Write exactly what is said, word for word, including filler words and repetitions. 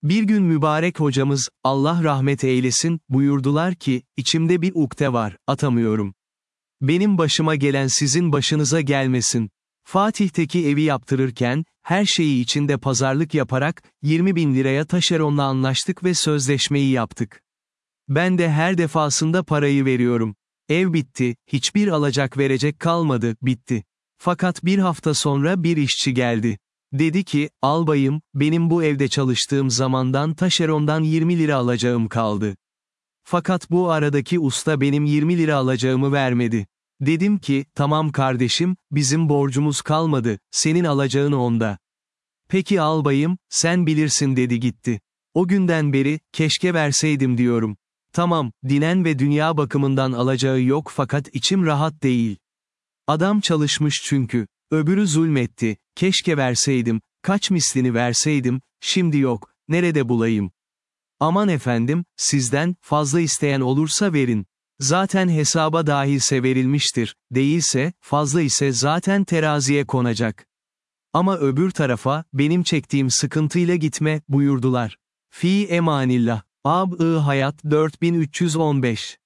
Bir gün mübarek hocamız, Allah rahmet eylesin, buyurdular ki, içimde bir ukde var, atamıyorum. Benim başıma gelen sizin başınıza gelmesin. Fatih'teki evi yaptırırken, her şeyi içinde pazarlık yaparak, yirmi bin liraya taşeronla anlaştık ve sözleşmeyi yaptık. Ben de her defasında parayı veriyorum. Ev bitti, hiçbir alacak verecek kalmadı, bitti. Fakat bir hafta sonra bir işçi geldi. Dedi ki, albayım, benim bu evde çalıştığım zamandan taşerondan yirmi lira alacağım kaldı. Fakat bu aradaki usta benim yirmi lira alacağımı vermedi. Dedim ki, tamam kardeşim, bizim borcumuz kalmadı, senin alacağın onda. Peki albayım, sen bilirsin dedi gitti. O günden beri, keşke verseydim diyorum. Tamam, dinen ve dünya bakımından alacağı yok fakat içim rahat değil. Adam çalışmış çünkü. Öbürü zulmetti, keşke verseydim, kaç mislini verseydim, şimdi yok, nerede bulayım? Aman efendim, sizden, fazla isteyen olursa verin. Zaten hesaba dahilse verilmiştir, değilse, fazla ise zaten teraziye konacak. Ama öbür tarafa, benim çektiğim sıkıntıyla gitme, buyurdular. Fi emanillah. Ab-ı Hayat dört bin üç yüz on beş